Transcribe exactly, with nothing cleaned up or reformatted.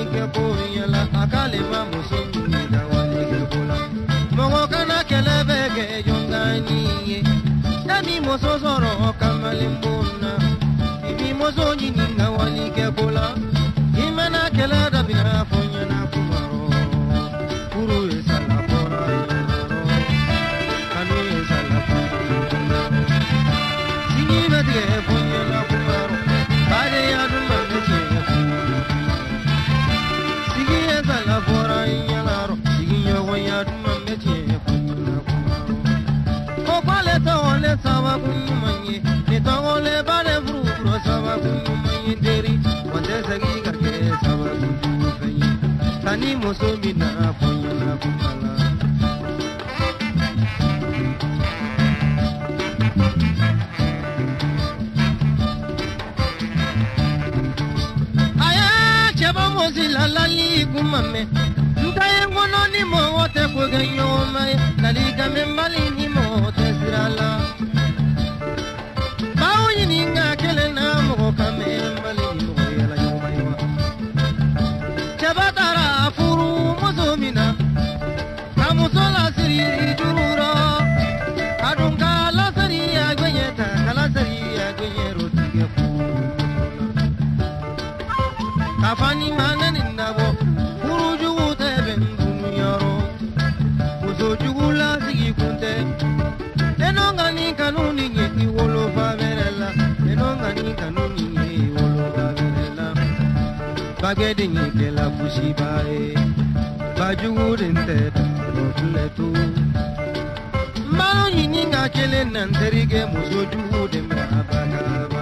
ke boyala akale ma muso ni ga wali ke bola mogo kana kelebe ke jongani dami muso soro kamalimbuna ibi muso ni ga wali ke bola imana kela da bina fonya na kumaro puru esala pora kanu esala sini badge fonya na kumaro bare ya dumma ke sigi esala pora yalaro sigi yo ya dumma ke ko kwale to ole sawa kunmanye ni to ole bare furu sawa kunmanye deri wande sagi garke sawa kunmanye tani moso mina fonya na kumala aya cheba mozi lalali kumame ndaye ngono ni mo wote ko ganyo mai naliga membali ni mo te sirala bawo ni nga kele na mo kame mbali ni mo yala yo mai wa chabatara furu mozomina kamusola siri jurura adunga la siri agweta kala siri agwero tige fu kafani manani nabo furu juute ben dunyaro muzo jugula sigi kunte enongani kanuni ngeti wolo faverela enongani kanuni ngeti wolo faverela bagedi ngeke la fusibae bajugurinte roletu malo yininga kele nanterige muzo juude me abaka